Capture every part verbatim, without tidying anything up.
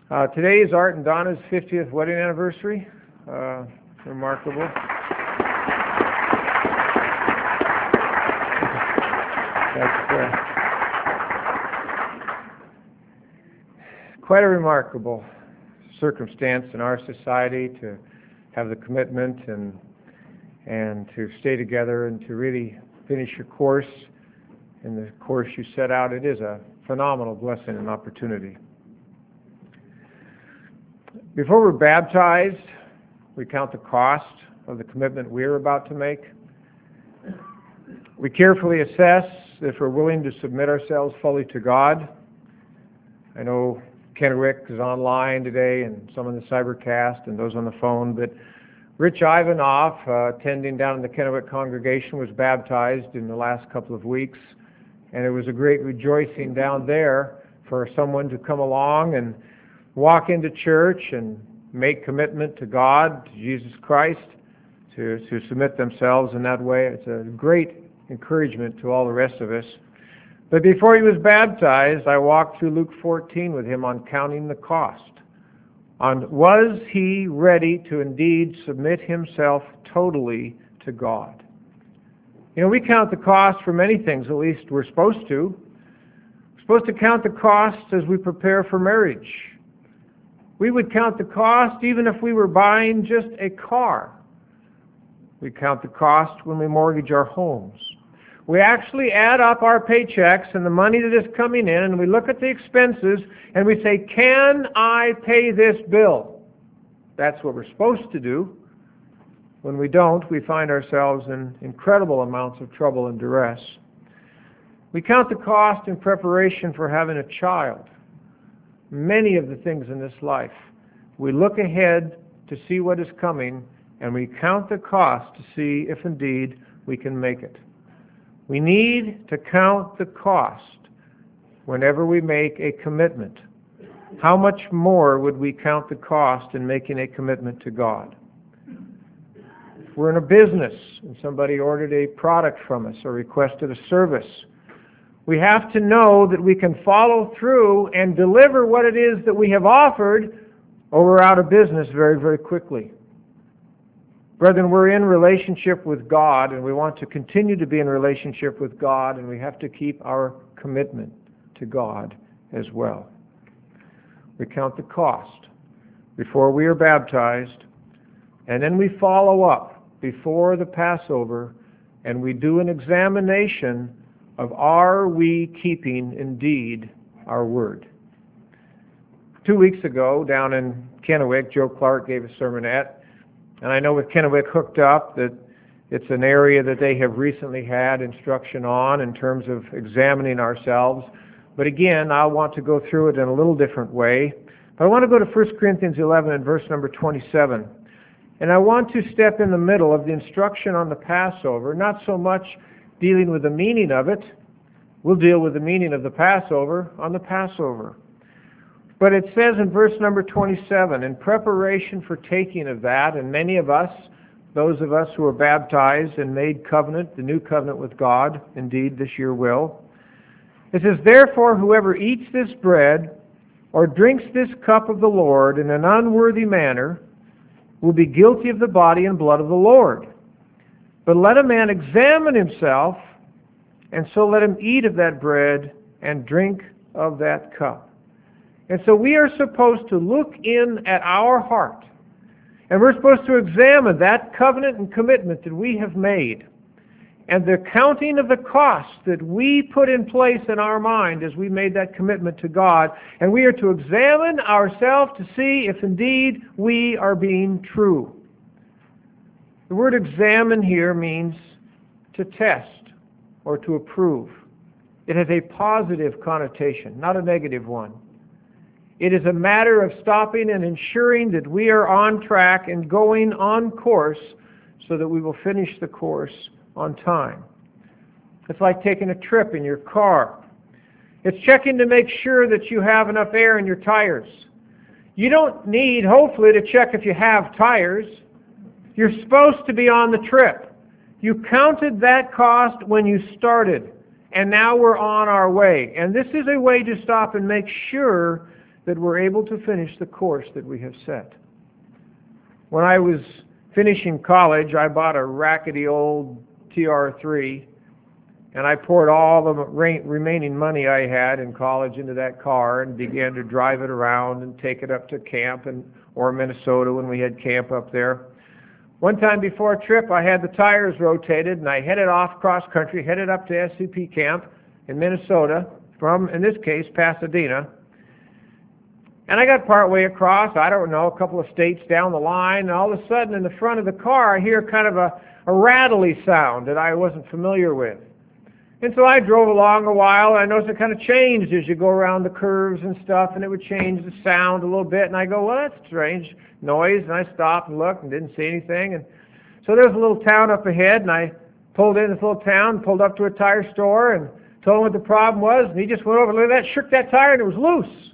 Uh, today is Art and Donna's fiftieth wedding anniversary. Uh, remarkable. That's uh, quite a remarkable circumstance in our society to have the commitment and and to stay together and to really finish your course in the course you set out. It is a phenomenal blessing and opportunity. Before we're baptized, we count the cost of the commitment we're about to make. We carefully assess if we're willing to submit ourselves fully to God. I know Kennewick is online today and some on the Cybercast and those on the phone, but Rich Ivanoff, uh, attending down in the Kennewick congregation, was baptized in the last couple of weeks, and it was a great rejoicing down there for someone to come along and walk into church and make commitment to God, to Jesus Christ, to, to submit themselves in that way. It's a great encouragement to all the rest of us. But before he was baptized, I walked through Luke fourteen with him on counting the cost. On was he ready to indeed submit himself totally to God? You know, we count the cost for many things, at least we're supposed to. We're supposed to count the costs as we prepare for marriage. We would count the cost even if we were buying just a car. We count the cost when we mortgage our homes. We actually add up our paychecks and the money that is coming in, and we look at the expenses and we say, can I pay this bill? That's what we're supposed to do. When we don't, we find ourselves in incredible amounts of trouble and duress. We count the cost in preparation for having a child. Many of the things in this life, we look ahead to see what is coming, and we count the cost to see if indeed we can make it. We need to count the cost whenever we make a commitment. How much more would we count the cost in making a commitment to God? If we're in a business and somebody ordered a product from us or requested a service, we have to know that we can follow through and deliver what it is that we have offered, or we're out of business very, very quickly. Brethren, we're in relationship with God, and we want to continue to be in relationship with God, and we have to keep our commitment to God as well. We count the cost before we are baptized, and then we follow up before the Passover, and we do an examination of are we keeping indeed our word. Two weeks ago, down in Kennewick, Joe Clark gave a sermonette. And I know with Kennewick hooked up that it's an area that they have recently had instruction on in terms of examining ourselves. But again, I want to go through it in a little different way. But I want to go to First Corinthians eleven and verse number twenty-seven. And I want to step in the middle of the instruction on the Passover, not so much dealing with the meaning of it. We'll deal with the meaning of the Passover on the Passover. But it says in verse number twenty-seven, in preparation for taking of that, and many of us, those of us who are baptized and made covenant, the new covenant with God, indeed this year will, it says, therefore whoever eats this bread or drinks this cup of the Lord in an unworthy manner will be guilty of the body and blood of the Lord. But let a man examine himself, and so let him eat of that bread and drink of that cup. And so we are supposed to look in at our heart, and we're supposed to examine that covenant and commitment that we have made, and the counting of the costs that we put in place in our mind as we made that commitment to God, and we are to examine ourselves to see if indeed we are being true. The word examine here means to test or to approve. It has a positive connotation, not a negative one. It is a matter of stopping and ensuring that we are on track and going on course so that we will finish the course on time. It's like taking a trip in your car. It's checking to make sure that you have enough air in your tires. You don't need, hopefully, to check if you have tires. You're supposed to be on the trip. You counted that cost when you started, and now we're on our way. And this is a way to stop and make sure that we're able to finish the course that we have set. When I was finishing college, I bought a rackety old T R three, and I poured all the re- remaining money I had in college into that car and began to drive it around and take it up to camp in or Minnesota when we had camp up there. One time before a trip, I had the tires rotated, and I headed off cross country, headed up to S C P camp in Minnesota from, in this case, Pasadena. And I got partway across, I don't know, a couple of states down the line, and all of a sudden in the front of the car I hear kind of a, a rattly sound that I wasn't familiar with. And so I drove along a while, and I noticed it kind of changed as you go around the curves and stuff, and it would change the sound a little bit, and I go, well, that's strange noise, and I stopped and looked and didn't see anything. And so there was a little town up ahead, and I pulled in this little town, pulled up to a tire store, and told him what the problem was, and he just went over, looked at that, shook that tire, and it was loose.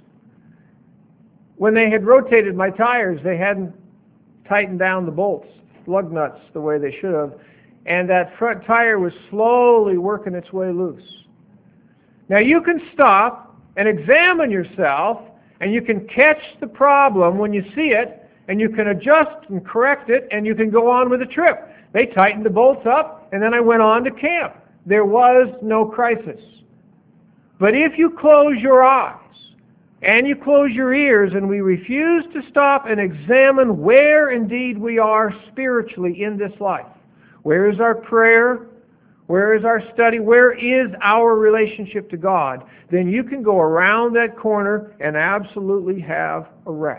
When they had rotated my tires, they hadn't tightened down the bolts, lug nuts, the way they should have, and that front tire was slowly working its way loose. Now you can stop and examine yourself, and you can catch the problem when you see it, and you can adjust and correct it, and you can go on with the trip. They tightened the bolts up, and then I went on to camp. There was no crisis. But if you close your eyes, and you close your ears, and we refuse to stop and examine where indeed we are spiritually in this life, where is our prayer? Where is our study? Where is our relationship to God? Then you can go around that corner and absolutely have a wreck.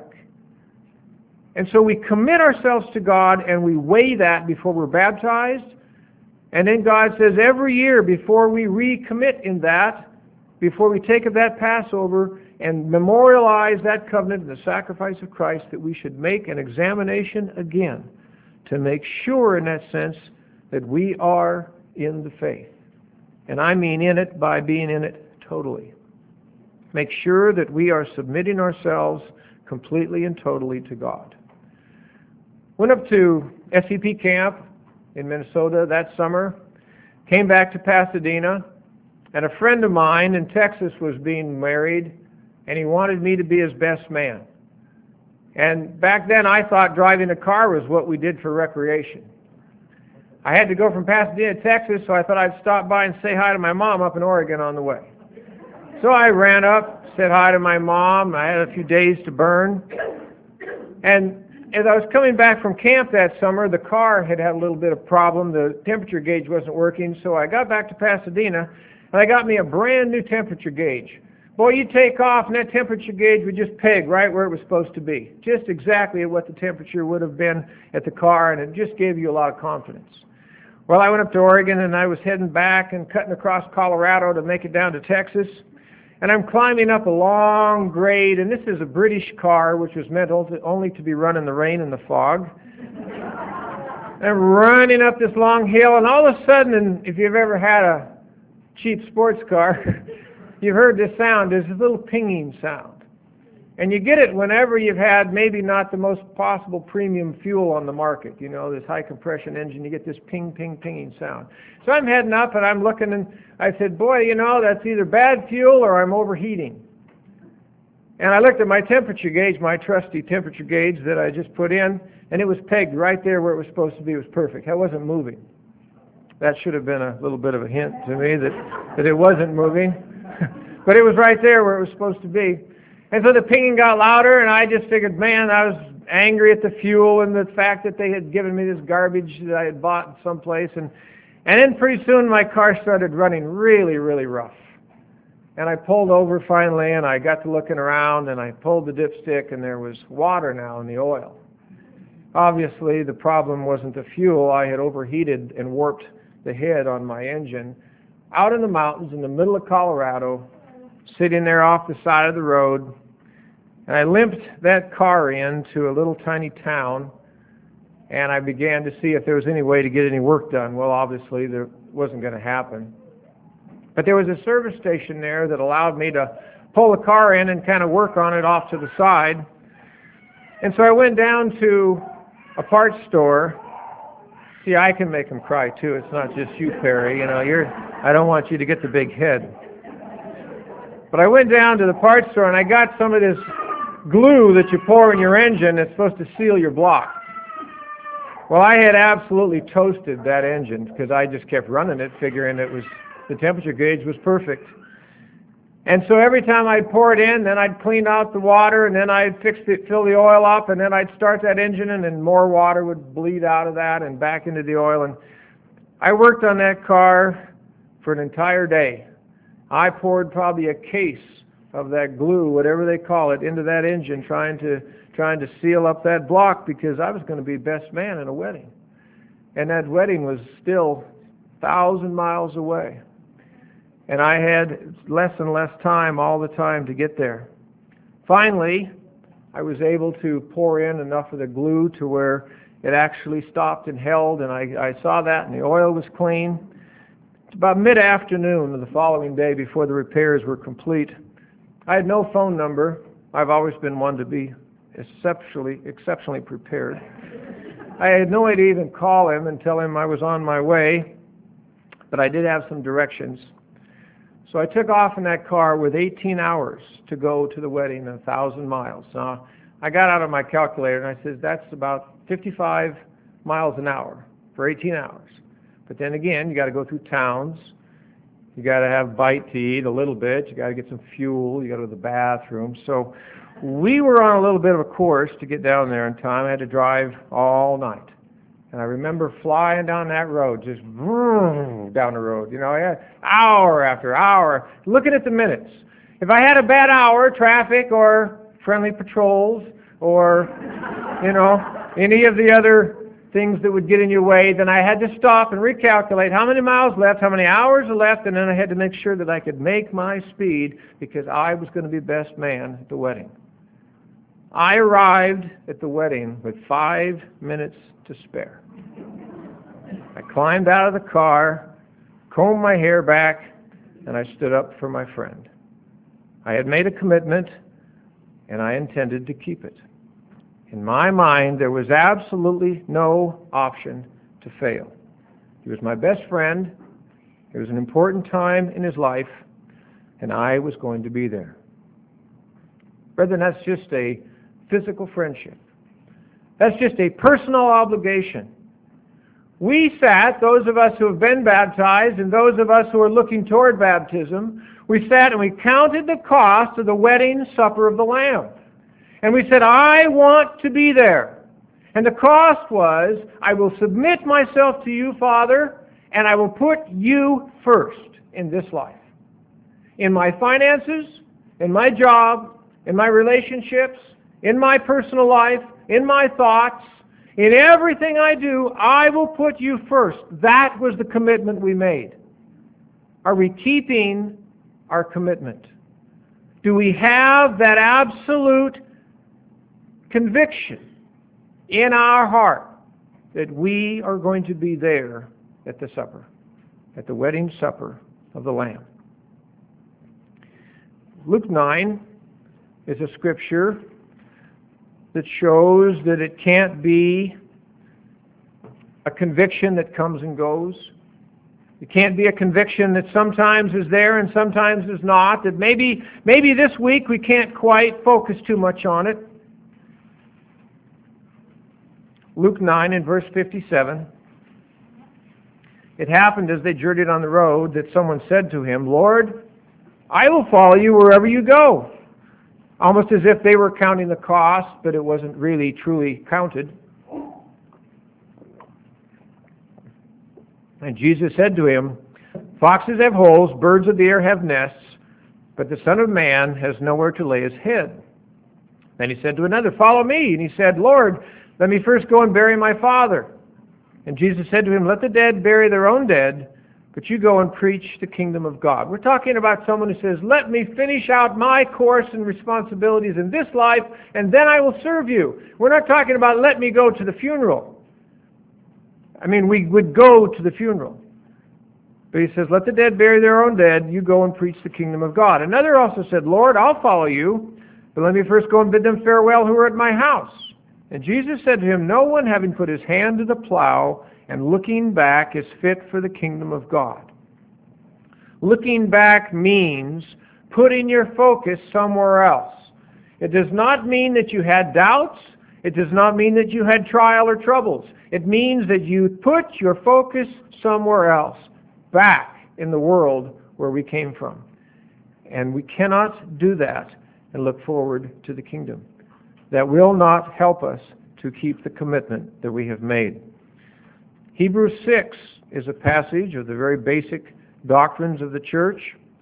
And so we commit ourselves to God, and we weigh that before we're baptized. And then God says every year before we recommit in that, before we take of that Passover and memorialize that covenant and the sacrifice of Christ, that we should make an examination again to make sure in that sense that we are in the faith. And I mean in it by being in it totally. Make sure that we are submitting ourselves completely and totally to God. Went up to S C P camp in Minnesota that summer, came back to Pasadena, and a friend of mine in Texas was being married, and he wanted me to be his best man. And back then I thought driving a car was what we did for recreation. I had to go from Pasadena, Texas, so I thought I'd stop by and say hi to my mom up in Oregon on the way. So I ran up, said hi to my mom. I had a few days to burn. And as I was coming back from camp that summer, the car had had a little bit of problem. The temperature gauge wasn't working, so I got back to Pasadena, and I got me a brand new temperature gauge. Boy, you take off, and that temperature gauge would just peg right where it was supposed to be, just exactly at what the temperature would have been at the car, and it just gave you a lot of confidence. Well, I went up to Oregon, and I was heading back and cutting across Colorado to make it down to Texas. And I'm climbing up a long grade, and this is a British car, which was meant only to be run in the rain and the fog. I'm running up this long hill, and all of a sudden, and if you've ever had a cheap sports car, you've heard this sound. There's this little pinging sound. And you get it whenever you've had maybe not the most possible premium fuel on the market. You know, this high compression engine, you get this ping, ping, pinging sound. So I'm heading up, and I'm looking, and I said, boy, you know, that's either bad fuel or I'm overheating. And I looked at my temperature gauge, my trusty temperature gauge that I just put in, and it was pegged right there where it was supposed to be. It was perfect. I wasn't moving. That should have been a little bit of a hint to me that, that it wasn't moving. But it was right there where it was supposed to be. And so the pinging got louder, and I just figured, man, I was angry at the fuel and the fact that they had given me this garbage that I had bought someplace. And, and then pretty soon my car started running really, really rough. And I pulled over finally, and I got to looking around, and I pulled the dipstick, and there was water now in the oil. Obviously, the problem wasn't the fuel. I had overheated and warped the head on my engine. Out in the mountains in the middle of Colorado, sitting there off the side of the road, and I limped that car into a little tiny town, and I began to see if there was any way to get any work done. Well, obviously, there wasn't going to happen. But there was a service station there that allowed me to pull the car in and kind of work on it off to the side. And so I went down to a parts store. See, I can make them cry, too. It's not just you, Perry. You know, you're, I don't want you to get the big head. But I went down to the parts store, and I got some of this glue that you pour in your engine that's supposed to seal your block. Well, I had absolutely toasted that engine because I just kept running it, figuring it was the temperature gauge was perfect. And so every time I'd pour it in, then I'd clean out the water, and then I'd fix it, fill the oil up, and then I'd start that engine, and then more water would bleed out of that and back into the oil. And I worked on that car for an entire day. I poured probably a case of that glue, whatever they call it, into that engine, trying to trying to seal up that block because I was going to be best man in a wedding. And that wedding was still a thousand miles away. And I had less and less time all the time to get there. Finally, I was able to pour in enough of the glue to where it actually stopped and held, and I, I saw that, and the oil was clean. It's about mid-afternoon of the following day before the repairs were complete. I had no phone number. I've always been one to be exceptionally, exceptionally prepared. I had no way to even call him and tell him I was on my way, but I did have some directions. So I took off in that car with eighteen hours to go to the wedding, a thousand miles. Uh, I got out of my calculator and I said, that's about fifty-five miles an hour for eighteen hours. But then again, you got to go through towns. You got to have bite to eat a little bit. You got to get some fuel. You got to go to the bathroom. So we were on a little bit of a course to get down there in time. I had to drive all night. And I remember flying down that road, just vroom, down the road, you know, hour after hour, looking at the minutes. If I had a bad hour, traffic or friendly patrols or, you know, any of the other things that would get in your way, then I had to stop and recalculate how many miles left, how many hours are left, and then I had to make sure that I could make my speed because I was going to be best man at the wedding. I arrived at the wedding with five minutes to spare. I climbed out of the car, combed my hair back, and I stood up for my friend. I had made a commitment, and I intended to keep it. In my mind, there was absolutely no option to fail. He was my best friend. It was an important time in his life, and I was going to be there. Brethren, that's just a physical friendship. That's just a personal obligation. We sat, those of us who have been baptized and those of us who are looking toward baptism, we sat and we counted the cost of the wedding supper of the Lamb. And we said, I want to be there. And the cost was, I will submit myself to you, Father, and I will put you first in this life. In my finances, in my job, in my relationships, in my personal life, in my thoughts, in everything I do, I will put you first. That was the commitment we made. Are we keeping our commitment? Do we have that absolute conviction in our heart that we are going to be there at the supper, at the wedding supper of the Lamb? Luke nine is a scripture that shows that it can't be a conviction that comes and goes. It can't be a conviction that sometimes is there and sometimes is not, that maybe, maybe this week we can't quite focus too much on it. Luke nine and verse fifty-seven. It happened as they journeyed on the road that someone said to him, Lord, I will follow you wherever you go. Almost as if they were counting the cost, but it wasn't really truly counted. And Jesus said to him, foxes have holes, birds of the air have nests, but the Son of Man has nowhere to lay his head. Then he said to another, follow me. And he said, Lord, let me first go and bury my father. And Jesus said to him, let the dead bury their own dead, but you go and preach the kingdom of God. We're talking about someone who says, let me finish out my course and responsibilities in this life, and then I will serve you. We're not talking about let me go to the funeral. I mean, we would go to the funeral. But he says, let the dead bury their own dead, you go and preach the kingdom of God. Another also said, Lord, I'll follow you, but let me first go and bid them farewell who are at my house. And Jesus said to him, no one having put his hand to the plow and looking back is fit for the kingdom of God. Looking back means putting your focus somewhere else. It does not mean that you had doubts. It does not mean that you had trial or troubles. It means that you put your focus somewhere else, back in the world where we came from. And we cannot do that and look forward to the kingdom. That will not help us to keep the commitment that we have made. Hebrews six is a passage of the very basic doctrines of the church.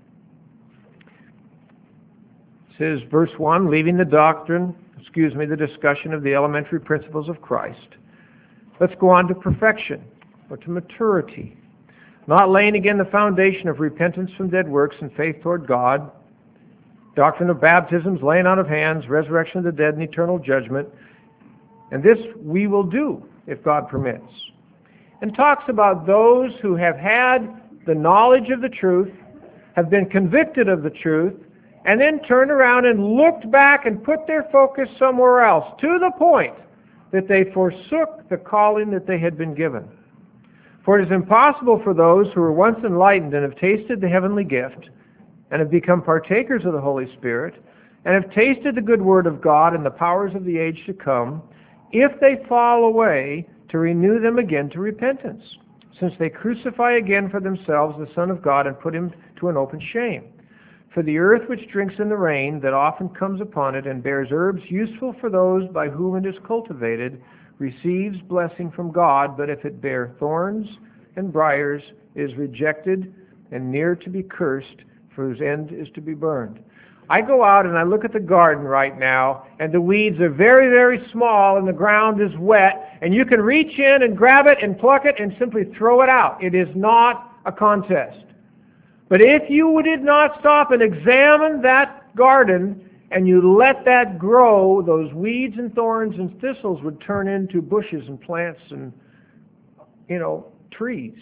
It says, verse one, leaving the doctrine, excuse me, the discussion of the elementary principles of Christ. Let's go on to perfection, or to maturity. Not laying again the foundation of repentance from dead works and faith toward God, doctrine of baptisms, laying on of hands, resurrection of the dead, and eternal judgment. And this we will do, if God permits. And talks about those who have had the knowledge of the truth, have been convicted of the truth, and then turned around and looked back and put their focus somewhere else, to the point that they forsook the calling that they had been given. For it is impossible for those who were once enlightened and have tasted the heavenly gift, and have become partakers of the Holy Spirit, and have tasted the good word of God and the powers of the age to come, if they fall away, to renew them again to repentance, since they crucify again for themselves the Son of God and put him to an open shame. For the earth which drinks in the rain that often comes upon it and bears herbs useful for those by whom it is cultivated, receives blessing from God, but if it bear thorns and briars, is rejected and near to be cursed, for whose end is to be burned. I go out and I look at the garden right now, and the weeds are very, very small, and the ground is wet, and you can reach in and grab it and pluck it and simply throw it out. It is not a contest. But if you did not stop and examine that garden, and you let that grow, those weeds and thorns and thistles would turn into bushes and plants and, you know, trees.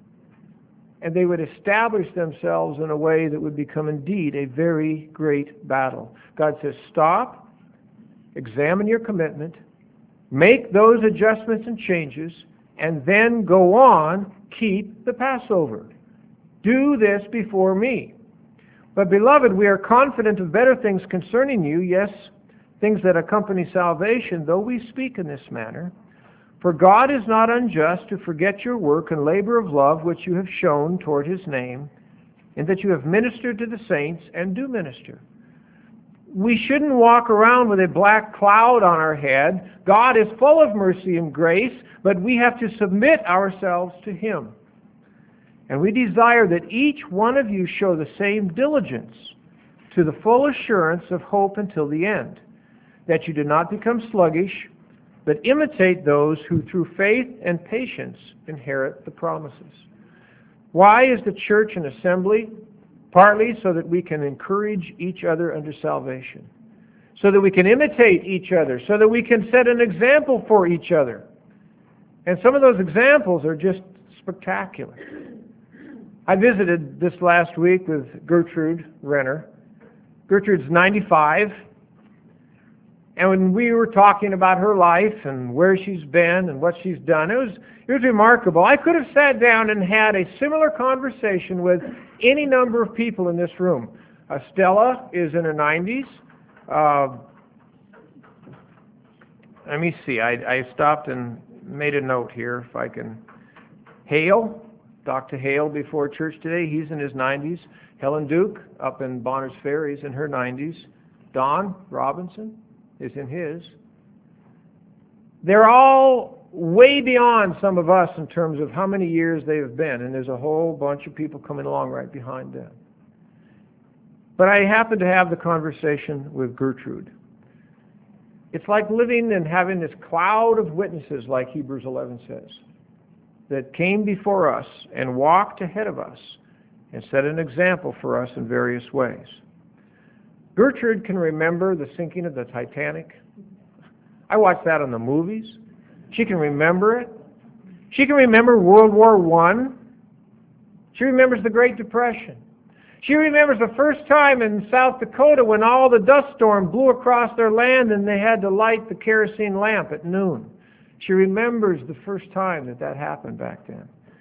And they would establish themselves in a way that would become indeed a very great battle. God says, stop, examine your commitment, make those adjustments and changes, and then go on, keep the Passover. Do this before me. But beloved, we are confident of better things concerning you, yes, things that accompany salvation, though we speak in this manner. For God is not unjust to forget your work and labor of love which you have shown toward his name, in that you have ministered to the saints and do minister. We shouldn't walk around with a black cloud on our head. God is full of mercy and grace, but we have to submit ourselves to him. And we desire that each one of you show the same diligence to the full assurance of hope until the end, that you do not become sluggish, but imitate those who through faith and patience inherit the promises. Why is the church an assembly? Partly so that we can encourage each other unto salvation, so that we can imitate each other, so that we can set an example for each other. And some of those examples are just spectacular. I visited this last week with Gertrude Renner. Gertrude's ninety-five. And when we were talking about her life and where she's been and what she's done, it was it was remarkable. I could have sat down and had a similar conversation with any number of people in this room. Uh, Stella is in her nineties. Uh, let me see. I, I stopped and made a note here if I can. Hale, Doctor Hale before church today. He's in his nineties. Helen Duke up in Bonner's Ferry is in her nineties. Don Robinson is in his. They're all way beyond some of us in terms of how many years they have been, and there's a whole bunch of people coming along right behind them. But I happened to have the conversation with Gertrude. It's like living and having this cloud of witnesses, like Hebrews eleven says, that came before us and walked ahead of us and set an example for us in various ways. Gertrude can remember the sinking of the Titanic. I watched that on the movies. She can remember it. She can remember World War One. She remembers the Great Depression. She remembers the first time in South Dakota when all the dust storm blew across their land and they had to light the kerosene lamp at noon. She remembers the first time that that happened back then.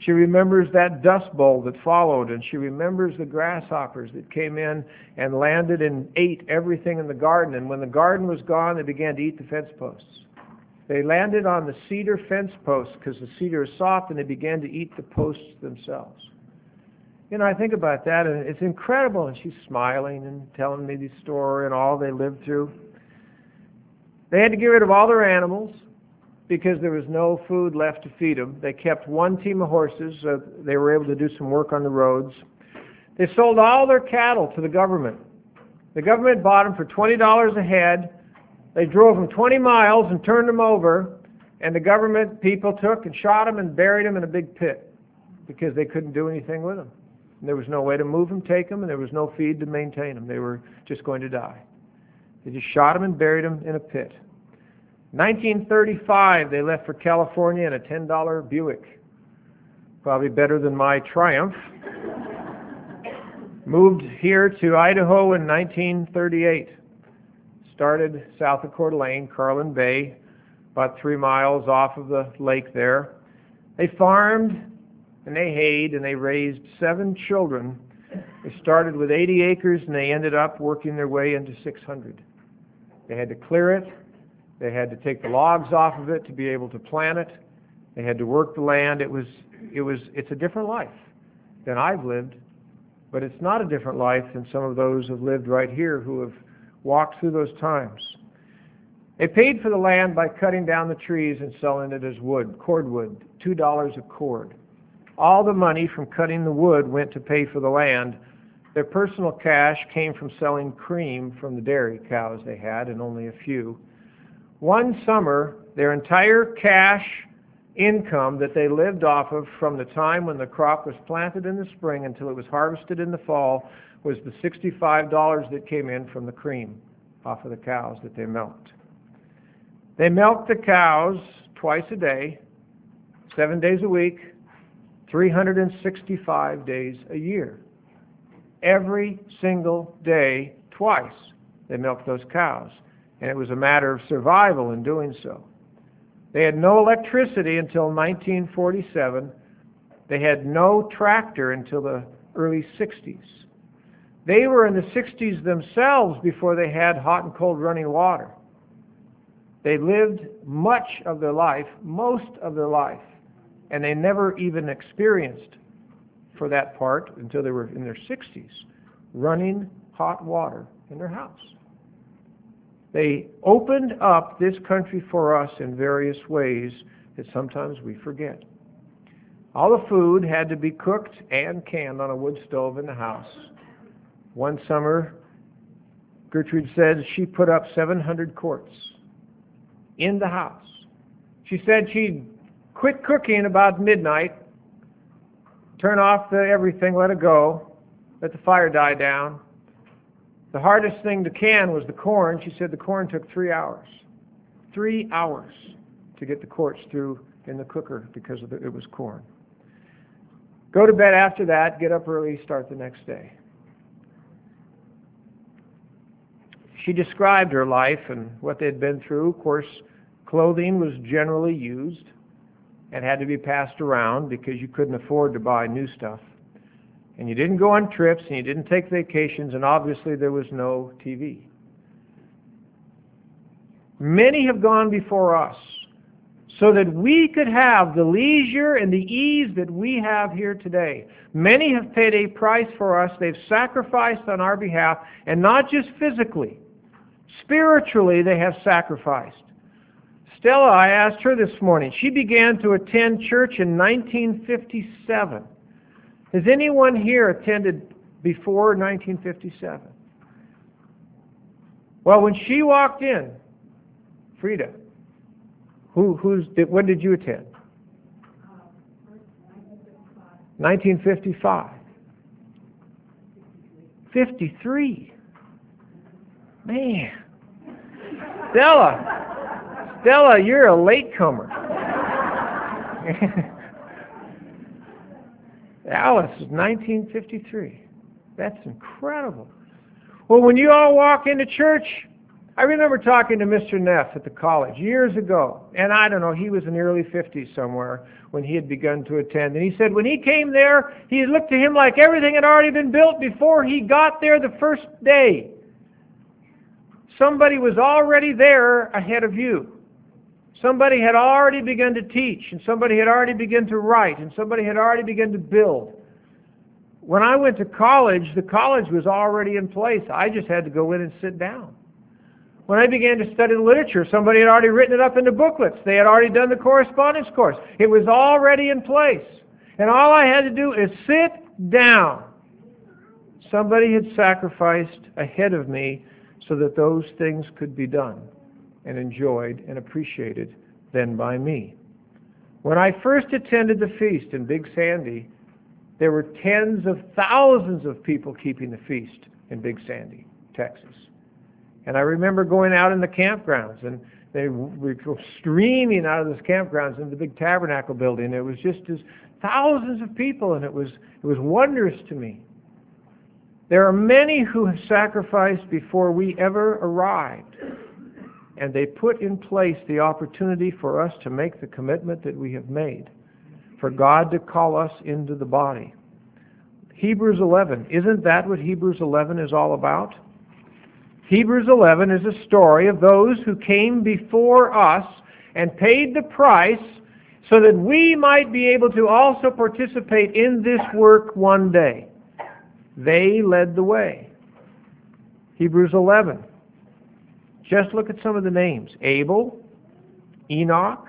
She remembers that dust bowl that followed, and she remembers the grasshoppers that came in and landed and ate everything in the garden. And when the garden was gone, they began to eat the fence posts. They landed on the cedar fence posts because the cedar is soft, and they began to eat the posts themselves. You know, I think about that, and it's incredible. And she's smiling and telling me the story and all they lived through. They had to get rid of all their animals because there was no food left to feed them. They kept one team of horses so they were able to do some work on the roads. They sold all their cattle to the government. The government bought them for twenty dollars a head. They drove them twenty miles and turned them over, and the government people took and shot them and buried them in a big pit because they couldn't do anything with them. And there was no way to move them, take them, and there was no feed to maintain them. They were just going to die. They just shot them and buried them in a pit. nineteen thirty-five, they left for California in a ten dollar Buick. Probably better than my Triumph. Moved here to Idaho in nineteen thirty-eight. Started south of Coeur d'Alene, Carlin Bay, about three miles off of the lake there. They farmed and they hayed and they raised seven children. They started with eighty acres and they ended up working their way into six hundred. They had to clear it. They had to take the logs off of it to be able to plant it. They had to work the land. It was, it was, it's a different life than I've lived, but it's not a different life than some of those who have lived right here who have walked through those times. They paid for the land by cutting down the trees and selling it as wood, cordwood, two dollars a cord. All the money from cutting the wood went to pay for the land. Their personal cash came from selling cream from the dairy cows they had, and only a few. One summer, their entire cash income that they lived off of from the time when the crop was planted in the spring until it was harvested in the fall was the sixty-five dollars that came in from the cream off of the cows that they milked. They milked the cows twice a day, seven days a week, three hundred sixty-five days a year. Every single day, twice, they milked those cows. And it was a matter of survival in doing so. They had no electricity until nineteen forty-seven. They had no tractor until the early sixties. They were in the sixties themselves before they had hot and cold running water. They lived much of their life, most of their life, and they never even experienced, for that part, until they were in their sixties, running hot water in their house. They opened up this country for us in various ways that sometimes we forget. All the food had to be cooked and canned on a wood stove in the house. One summer, Gertrude said she put up seven hundred quarts in the house. She said she'd quit cooking about midnight, turn off the everything, let it go, let the fire die down. The hardest thing to can was the corn. She said the corn took three hours. Three hours to get the quarts through in the cooker because of the, it was corn. Go to bed after that, get up early, start the next day. She described her life and what they'd been through. Of course, clothing was generally used and had to be passed around because you couldn't afford to buy new stuff. And you didn't go on trips, and you didn't take vacations, and obviously there was no T V. Many have gone before us so that we could have the leisure and the ease that we have here today. Many have paid a price for us. They've sacrificed on our behalf, and not just physically. Spiritually, they have sacrificed. Stella, I asked her this morning, she began to attend church in nineteen fifty-seven. Has anyone here attended before nineteen fifty-seven? Well, when she walked in, Frida, who, who's, when did you attend? nineteen fifty-five. fifty-three. Man. Stella, Stella, you're a latecomer. Alice is nineteen fifty-three. That's incredible. Well, when you all walk into church, I remember talking to Mister Neff at the college years ago, and I don't know, he was in the early fifties somewhere when he had begun to attend. And he said when he came there, he looked to him like everything had already been built before he got there the first day. Somebody was already there ahead of you. Somebody had already begun to teach, and somebody had already begun to write, and somebody had already begun to build. When I went to college, the college was already in place. I just had to go in and sit down. When I began to study literature, somebody had already written it up into booklets. They had already done the correspondence course. It was already in place. And all I had to do is sit down. Somebody had sacrificed ahead of me so that those things could be done and enjoyed and appreciated then by me. When I first attended the feast in Big Sandy, there were tens of thousands of people keeping the feast in Big Sandy, Texas. And I remember going out in the campgrounds, and they were streaming out of those campgrounds into the big tabernacle building. It was just as thousands of people, and it was it was wondrous to me. There are many who have sacrificed before we ever arrived, and they put in place the opportunity for us to make the commitment that we have made, for God to call us into the body. Hebrews eleven, isn't that what Hebrews eleven is all about? Hebrews eleven is a story of those who came before us and paid the price so that we might be able to also participate in this work one day. They led the way. Hebrews eleven. Just look at some of the names. Abel, Enoch,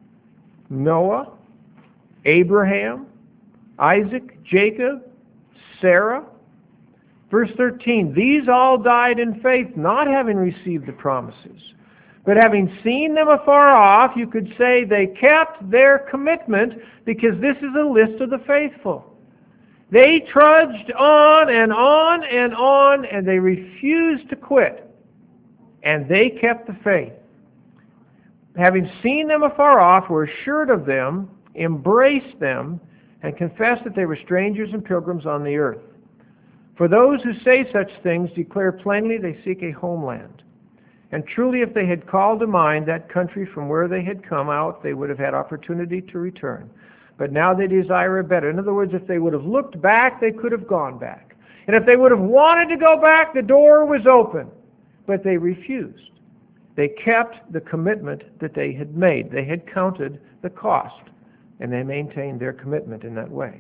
Noah, Abraham, Isaac, Jacob, Sarah. Verse thirteen, these all died in faith, not having received the promises, but having seen them afar off, you could say they kept their commitment, because this is a list of the faithful. They trudged on and on and on, and they refused to quit, and they kept the faith. Having seen them afar off, were assured of them, embraced them, and confessed that they were strangers and pilgrims on the earth. For those who say such things declare plainly they seek a homeland. And truly, if they had called to mind that country from where they had come out, they would have had opportunity to return. But now they desire a better. In other words, if they would have looked back, they could have gone back. And if they would have wanted to go back, the door was open. But they refused. They kept the commitment that they had made. They had counted the cost, and they maintained their commitment in that way.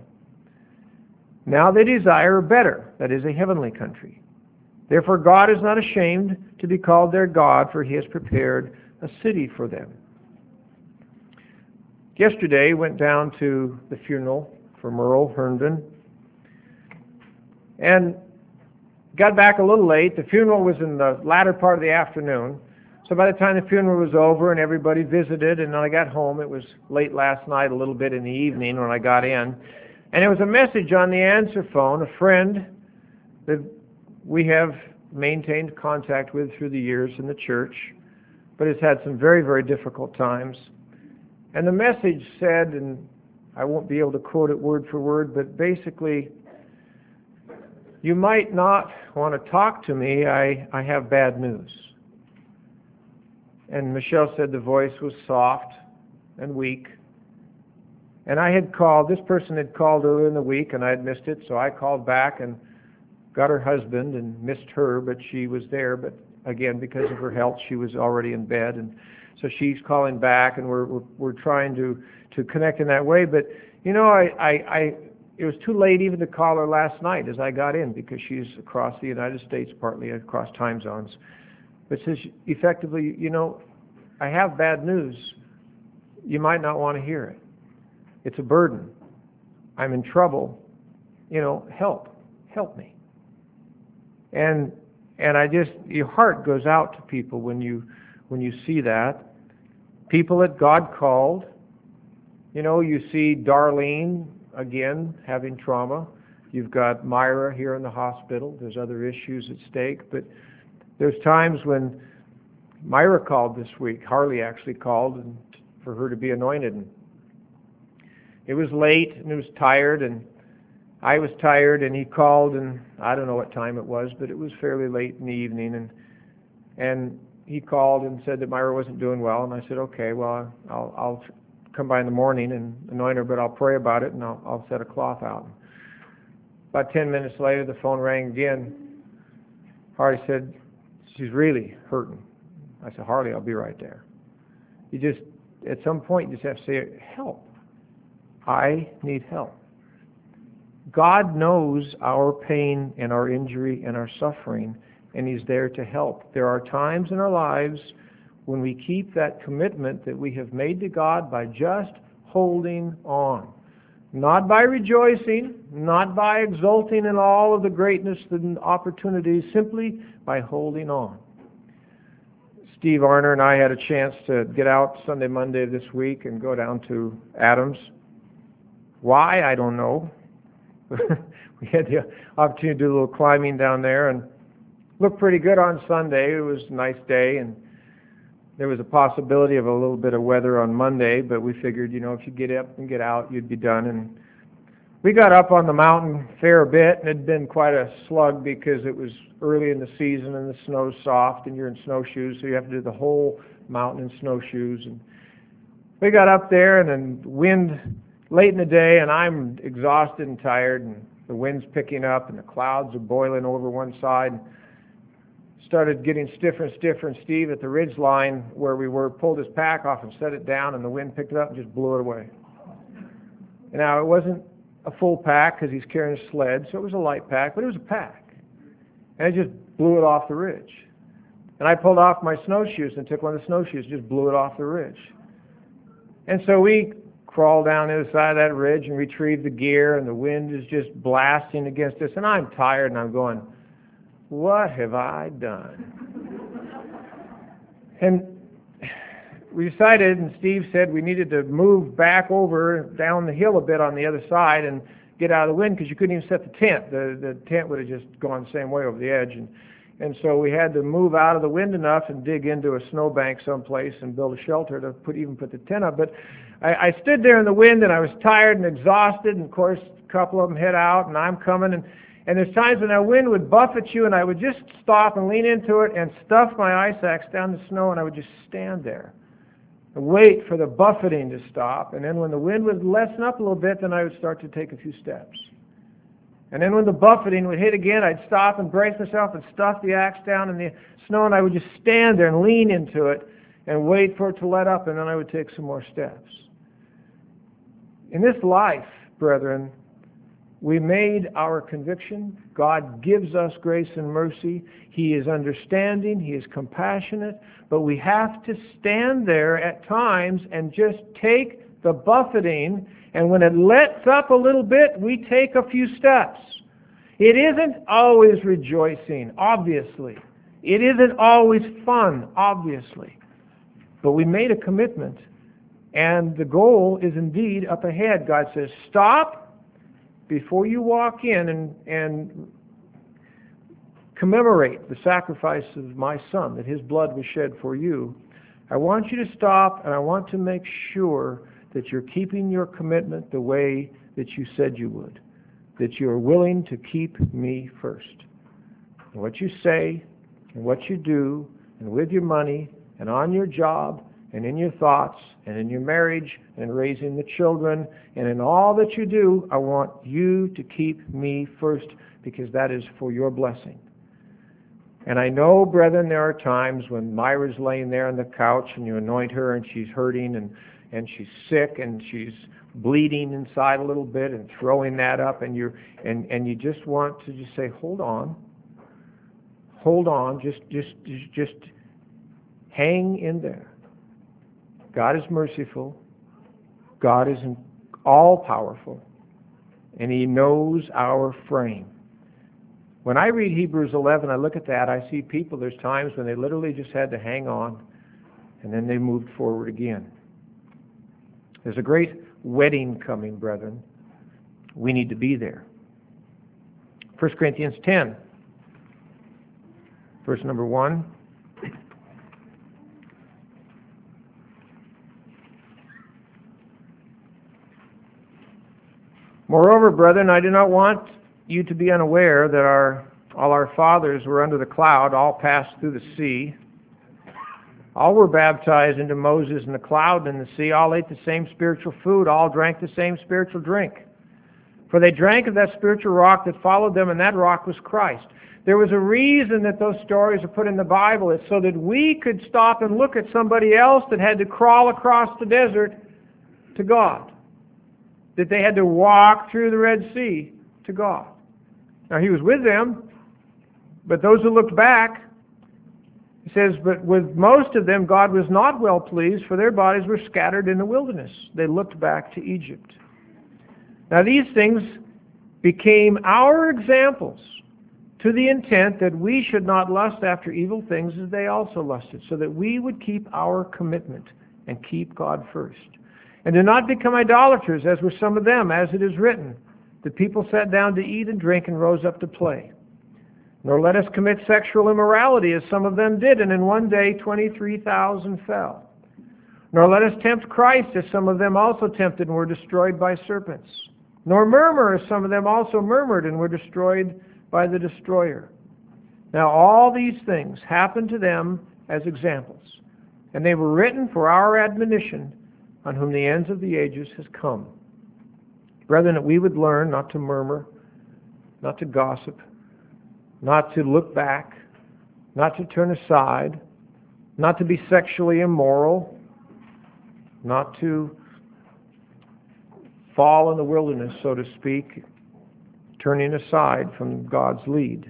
Now they desire a better, that is, a heavenly country. Therefore God is not ashamed to be called their God, for He has prepared a city for them. Yesterday went down to the funeral for Merle Herndon, and got back a little late. The funeral was in the latter part of the afternoon, so by the time the funeral was over and everybody visited, and when I got home, it was late last night, a little bit in the evening when I got in. And there was a message on the answer phone, a friend that we have maintained contact with through the years in the church, but has had some very, very difficult times. And the message said, and I won't be able to quote it word for word, but basically, you might not want to talk to me, I, I have bad news. And Michelle said the voice was soft and weak. And I had called, this person had called earlier in the week, and I had missed it, so I called back and got her husband and missed her, but she was there. But again, because of her health, she was already in bed, and so she's calling back, and we're we're, we're trying to, to connect in that way. But you know, I, I, I it was too late even to call her last night as I got in, because she's across the United States, partly across time zones. But says effectively, you know, I have bad news. You might not want to hear it. It's a burden. I'm in trouble. You know, help. Help me. And and I just, your heart goes out to people when you when you see that. People that God called. You know, you see Darlene, again, having trauma. You've got Myra here in the hospital. There's other issues at stake. But there's times when Myra called this week. Harley actually called and for her to be anointed. And it was late, and it was tired, and I was tired, and he called, and I don't know what time it was, but it was fairly late in the evening, and and he called and said that Myra wasn't doing well, and I said, okay, well, I'll, I'll come by in the morning and anoint her, but I'll pray about it, and I'll, I'll set a cloth out. About ten minutes later, the phone rang again. Harley said, she's really hurting. I said, Harley, I'll be right there. You just, at some point, you just have to say, help. I need help. God knows our pain and our injury and our suffering, and He's there to help. There are times in our lives when we keep that commitment that we have made to God by just holding on. Not by rejoicing, not by exulting in all of the greatness and opportunities, simply by holding on. Steve Arner and I had a chance to get out Sunday, Monday of this week and go down to Adams. Why? I don't know. We had the opportunity to do a little climbing down there and looked pretty good on Sunday. It was a nice day, and there was a possibility of a little bit of weather on Monday, but we figured, you know, if you get up and get out, you'd be done. And we got up on the mountain a fair bit, and it had been quite a slug because it was early in the season and the snow's soft and you're in snowshoes, so you have to do the whole mountain in snowshoes. And we got up there, and then wind late in the day, and I'm exhausted and tired, and the wind's picking up, and the clouds are boiling over one side. Started getting stiffer and stiffer, and Steve at the ridge line where we were pulled his pack off and set it down, and the wind picked it up and just blew it away. And now it wasn't a full pack because he's carrying a sled, so it was a light pack, but it was a pack. And it just blew it off the ridge. And I pulled off my snowshoes and took one of the snowshoes, just blew it off the ridge. And so we crawled down the other side of that ridge and retrieved the gear, and the wind is just blasting against us, and I'm tired, and I'm going, what have I done? And we decided, and Steve said we needed to move back over down the hill a bit on the other side and get out of the wind because you couldn't even set the tent. The the tent would have just gone the same way over the edge. And, and so we had to move out of the wind enough and dig into a snowbank someplace and build a shelter to put even put the tent up. But I, I stood there in the wind, and I was tired and exhausted, and of course a couple of them head out, and I'm coming, and And there's times when that wind would buffet you, and I would just stop and lean into it and stuff my ice axe down the snow, and I would just stand there and wait for the buffeting to stop. And then when the wind would lessen up a little bit, then I would start to take a few steps. And then when the buffeting would hit again, I'd stop and brace myself and stuff the axe down in the snow, and I would just stand there and lean into it and wait for it to let up, and then I would take some more steps. In this life, brethren, we made our conviction. God gives us grace and mercy. He is understanding. He is compassionate. But we have to stand there at times and just take the buffeting. And when it lets up a little bit, we take a few steps. It isn't always rejoicing, obviously. It isn't always fun, obviously. But we made a commitment. And the goal is indeed up ahead. God says, stop. Before you walk in and, and commemorate the sacrifice of my Son, that His blood was shed for you, I want you to stop, and I want to make sure that you're keeping your commitment the way that you said you would, that you're willing to keep me first. And what you say, and what you do, and with your money, and on your job, and in your thoughts, and in your marriage, and raising the children, and in all that you do, I want you to keep me first, because that is for your blessing. And I know, brethren, there are times when Myra's laying there on the couch, and you anoint her, and she's hurting, and, and she's sick, and she's bleeding inside a little bit, and throwing that up, and you and, and you just want to just say, hold on, hold on, just just just, just hang in there. God is merciful. God is all-powerful. And He knows our frame. When I read Hebrews eleven, I look at that, I see people, there's times when they literally just had to hang on, and then they moved forward again. There's a great wedding coming, brethren. We need to be there. First Corinthians ten, verse number one. Moreover, brethren, I do not want you to be unaware that our all our fathers were under the cloud, all passed through the sea, All were baptized into Moses in the cloud and the sea. All ate the same spiritual food. All drank the same spiritual drink. For they drank of that spiritual rock that followed them, and that rock was Christ. There was a reason that those stories are put in the Bible. It's so that we could stop and look at somebody else that had to crawl across the desert to God. That they had to walk through the Red Sea to God. Now, he was with them, but those who looked back, he says, but with most of them God was not well pleased, for their bodies were scattered in the wilderness. They looked back to Egypt. Now, these things became our examples, to the intent that we should not lust after evil things as they also lusted, so that we would keep our commitment and keep God first. And do not become idolaters, as were some of them, as it is written, the people sat down to eat and drink and rose up to play. Nor let us commit sexual immorality, as some of them did, and in one day twenty-three thousand fell. Nor let us tempt Christ, as some of them also tempted and were destroyed by serpents. Nor murmur, as some of them also murmured and were destroyed by the destroyer. Now all these things happened to them as examples, and they were written for our admonition, on whom the ends of the ages has come. Brethren, that we would learn not to murmur, not to gossip, not to look back, not to turn aside, not to be sexually immoral, not to fall in the wilderness, so to speak, turning aside from God's lead.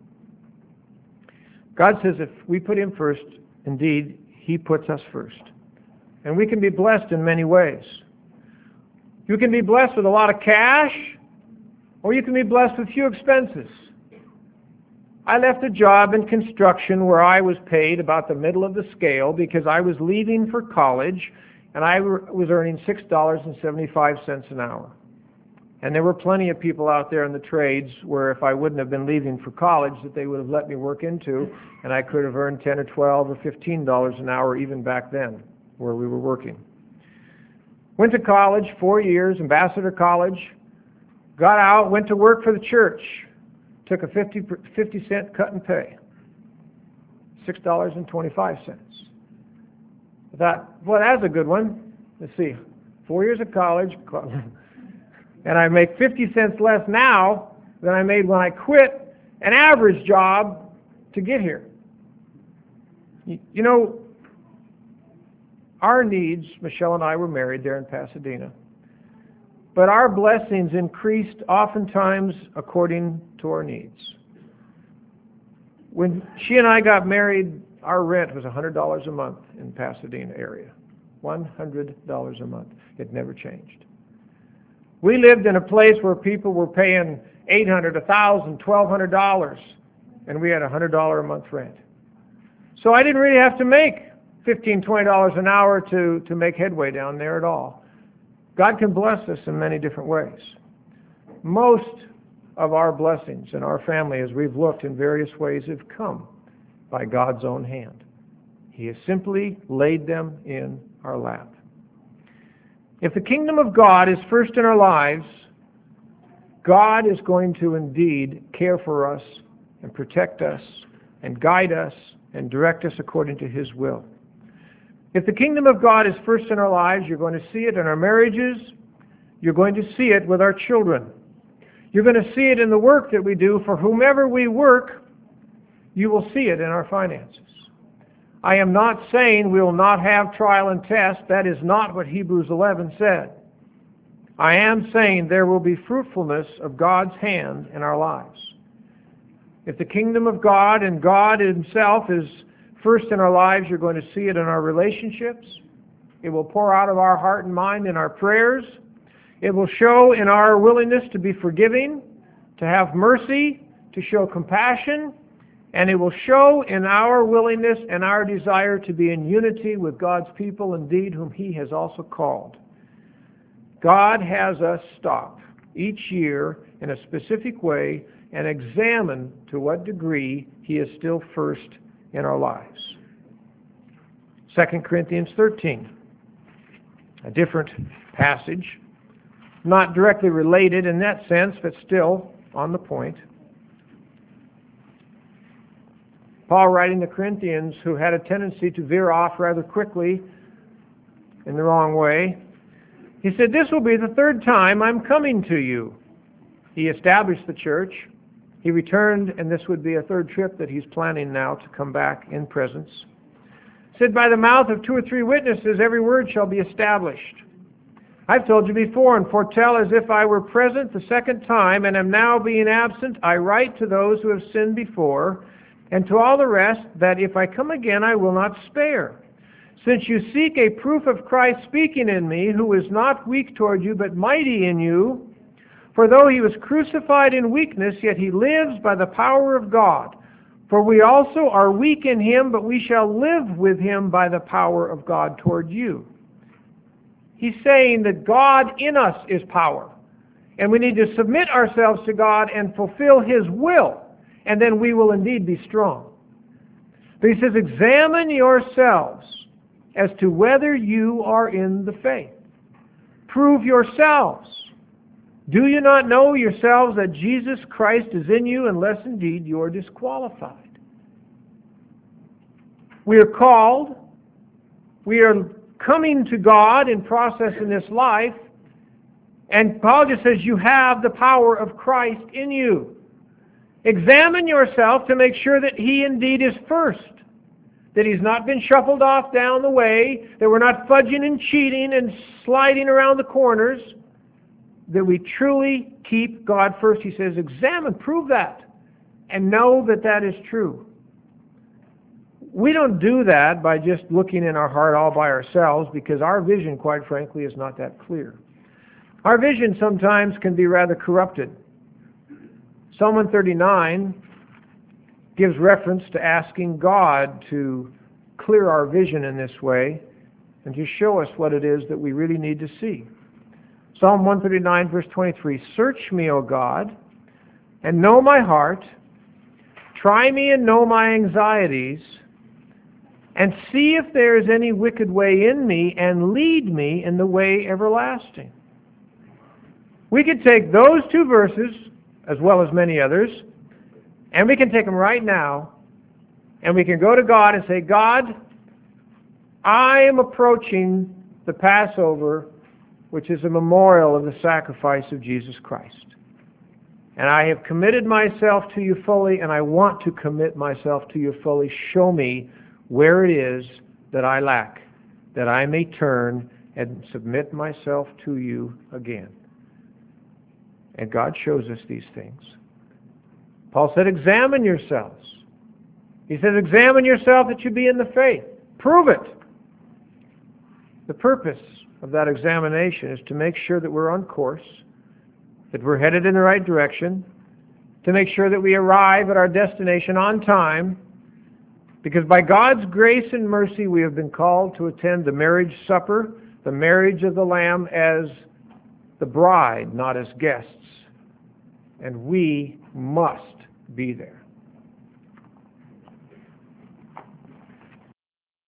God says if we put Him first, indeed, He puts us first. And we can be blessed in many ways. You can be blessed with a lot of cash, or you can be blessed with few expenses. I left a job in construction where I was paid about the middle of the scale because I was leaving for college, and I was earning six dollars and seventy-five cents an hour. And there were plenty of people out there in the trades where if I wouldn't have been leaving for college that they would have let me work into, and I could have earned ten or twelve or fifteen dollars an hour even back then where we were working. Went to college, four years, Ambassador College, got out, went to work for the church, took a fifty, fifty cent cut in pay, six dollars and twenty-five cents. I thought, well, that's a good one. Let's see, four years of college, and I make fifty cents less now than I made when I quit an average job to get here. You, you know, our needs, Michelle and I were married there in Pasadena, but our blessings increased oftentimes according to our needs. When she and I got married, our rent was one hundred dollars a month in Pasadena area. one hundred dollars a month. It never changed. We lived in a place where people were paying eight hundred dollars, one thousand dollars, twelve hundred dollars, and we had a one hundred dollars a month rent. So I didn't really have to make fifteen dollars, twenty dollars an hour to, to make headway down there at all. God can bless us in many different ways. Most of our blessings in our family, as we've looked in various ways, have come by God's own hand. He has simply laid them in our lap. If the kingdom of God is first in our lives, God is going to indeed care for us and protect us and guide us and direct us according to His will. If the kingdom of God is first in our lives, you're going to see it in our marriages. You're going to see it with our children. You're going to see it in the work that we do. For whomever we work, you will see it in our finances. I am not saying we will not have trial and test. That is not what Hebrews eleven said. I am saying there will be fruitfulness of God's hand in our lives. If the kingdom of God and God Himself is first in our lives, you're going to see it in our relationships. It will pour out of our heart and mind in our prayers. It will show in our willingness to be forgiving, to have mercy, to show compassion, and it will show in our willingness and our desire to be in unity with God's people, indeed, whom He has also called. God has us stop each year in a specific way and examine to what degree He is still first in our lives. Second Corinthians thirteen, a different passage, not directly related in that sense, but still on the point. Paul writing to Corinthians, who had a tendency to veer off rather quickly in the wrong way, he said, "This will be the third time I'm coming to you." He established the church. He returned, and this would be a third trip that he's planning now to come back in presence. He said, "By the mouth of two or three witnesses, every word shall be established. I've told you before and foretell as if I were present the second time, and am now being absent. I write to those who have sinned before, and to all the rest, that if I come again I will not spare. Since you seek a proof of Christ speaking in me, who is not weak toward you, but mighty in you, for though he was crucified in weakness, yet he lives by the power of God. For we also are weak in him, but we shall live with him by the power of God toward you." He's saying that God in us is power, and we need to submit ourselves to God and fulfill his will, and then we will indeed be strong. But he says, "Examine yourselves as to whether you are in the faith. Prove yourselves. Do you not know yourselves that Jesus Christ is in you, unless indeed you are disqualified?" We are called. We are coming to God in process in this life. And Paul just says, you have the power of Christ in you. Examine yourself to make sure that he indeed is first. That he's not been shuffled off down the way. That we're not fudging and cheating and sliding around the corners. That we truly keep God first. He says, examine, prove that, and know that that is true. We don't do that by just looking in our heart all by ourselves, because our vision, quite frankly, is not that clear. Our vision sometimes can be rather corrupted. Psalm one thirty-nine gives reference to asking God to clear our vision in this way and to show us what it is that we really need to see. Psalm one thirty-nine, verse twenty-three, "Search me, O God, and know my heart. Try me and know my anxieties, and see if there is any wicked way in me, and lead me in the way everlasting." We could take those two verses, as well as many others, and we can take them right now, and we can go to God and say, God, I am approaching the Passover, which is a memorial of the sacrifice of Jesus Christ. And I have committed myself to you fully, and I want to commit myself to you fully. Show me where it is that I lack, that I may turn and submit myself to you again. And God shows us these things. Paul said, examine yourselves. He says, examine yourself that you be in the faith. Prove it. The purpose of that examination is to make sure that we're on course, that we're headed in the right direction, to make sure that we arrive at our destination on time, because by God's grace and mercy we have been called to attend the marriage supper, the marriage of the Lamb, as the bride, not as guests. And we must be there.